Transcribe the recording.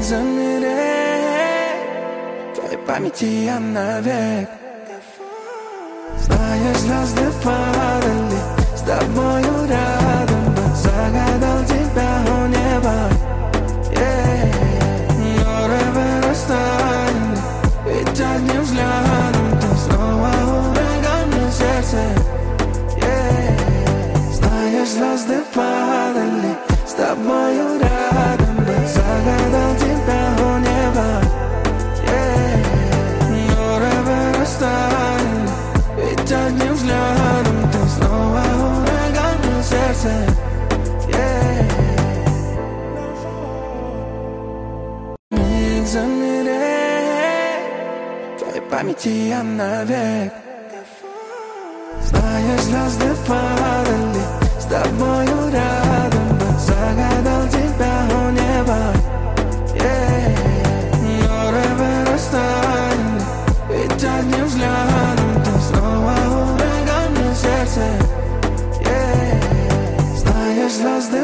замереть в твоей памяти я навек. Знаешь, звезды падали с тобою рядом бы. Загадал тебя у неба, горы вырастали, ведь одним взглядом ты снова ураган на сердце. Знаешь, звезды падали с тобою рядом бы. Загадал тебя у неба, горы вырастали, ведь одним взглядом ты снова ураган на сердце. Миг замереть в твоей памяти я навек. Знаешь, звезды падали с тобою рядом бы. Загадал тебя у неба, горы вырастали, ведь одним взглядом ты снова ураган на сердце. Знаешь, звезды